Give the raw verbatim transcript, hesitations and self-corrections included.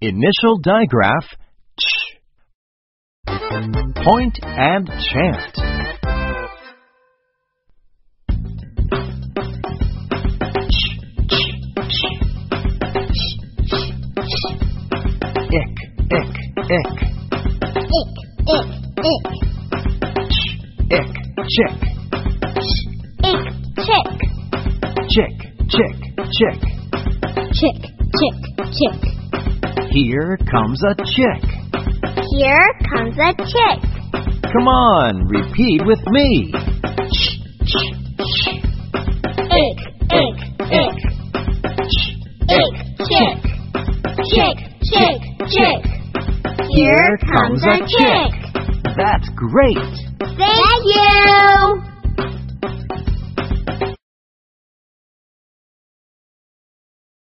Initial digraph ch. Point and chant. Ick, ick, ick. Ick, ick, ick. Ick, chick. Ick, chick. Chick, chick, chick. Chick, chick, chick. Here comes a chick. Here comes a chick. Come on, repeat with me. Ick, ick, ick. Ick, chick. Chick, chick, chick. Here comes a chick. That's great. Thank you.